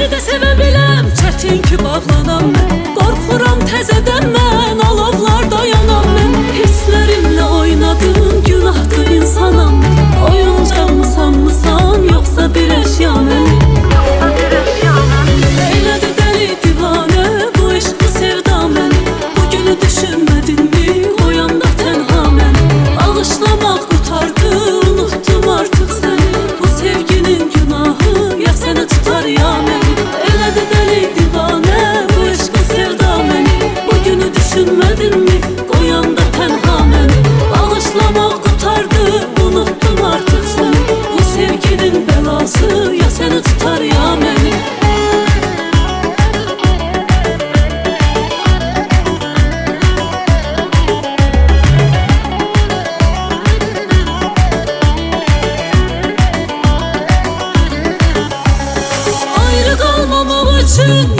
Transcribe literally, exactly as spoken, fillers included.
bir də sevə biləm, çətin ki bağlanam mən. Qorxuram təzədən mən, alovlarda yanam mən. Hisslərimlə oynadın, günahdır insanam. Oyuncaqmı sanmısan, yoxsa bir əşya mən? Eylədi dəli divanə, bu eşq, bu sevda mən. Bu günü düşünmədinmi, oyanda tənha mən. Alışlamaq qutardı, unuttum artıq səni. Bu sevginin günahı ya səni tutar ya məni. Elədi dəli divanə, bu eşq, bu sevda mən. Bu günü düşünmədinmi, oyanda tənha mən. Alışlamaq qutardı, unuttum artıq səni. Bu sevginin bəlası ya səni tutar ya məni. Ayrı qalmamaq üçün